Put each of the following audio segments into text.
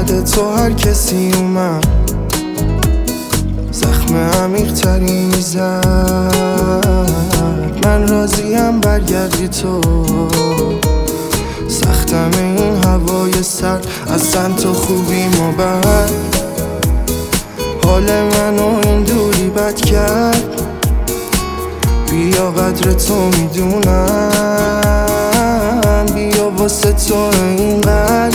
بعد تو هر کسی اومد زخم عمیق تری میزد. من راضیم برگردی تو، سختم این هوای سرد، اصلا تو خوبی ما بد. حال منو این دوری بد کرد، بیا قدر تو میدونم، بیا واسه تو این قلب.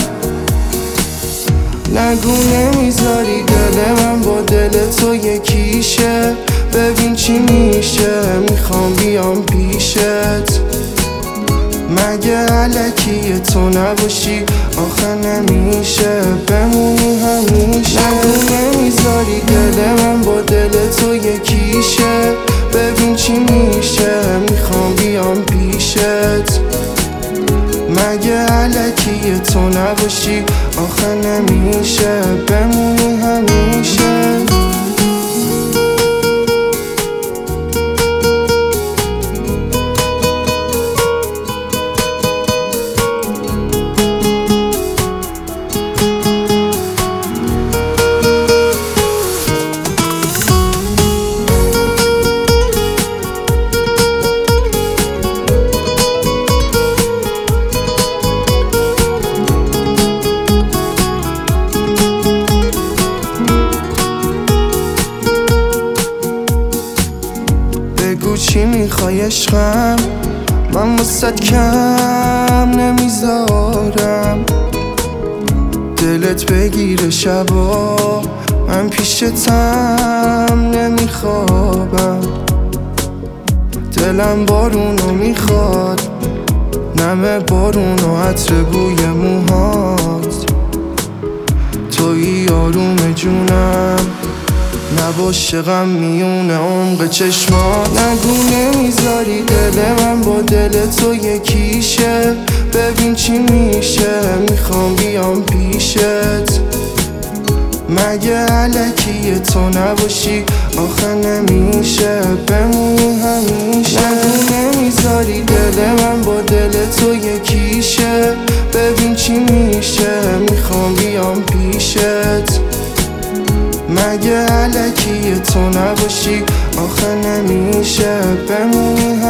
نگو نمیذاری دل من با دل تو یکیشه، ببین چی میشه، میخوام بیام پیشت. مگه علکیه تو نباشی آخه نمیشه، بمونی همیشه. نگو نمیذاری دل من با دل تو یکیشه، ببین چی میشه، میخوام بیام پیشت. مگه علکیه تو نباشی آخه نمیشه، بمونی همیشه. بگو چی میخوای عشقم، من واسد کم نمیذارم. دلت بگیره شبا، من پیشتم نمیخوابم. دلم بارونو میخواد، نم بارون و عطر بوی موهات. تویی آروم جونم، نباشه غم میونه عمق چشمات. نگو نمیذاری دل من با دل تو یکیشه، ببین چی میشه، میخوام بیام پیشت. مگه علکیه تو نباشی آخه نمیشه، بمونی همیشه. نگو نمیذاری دل من با دل تو یکیشه، ببین چی میشه، میخوام بیام پیشت. مگه علکیه تو نباشی آخه نمیشه، بمونی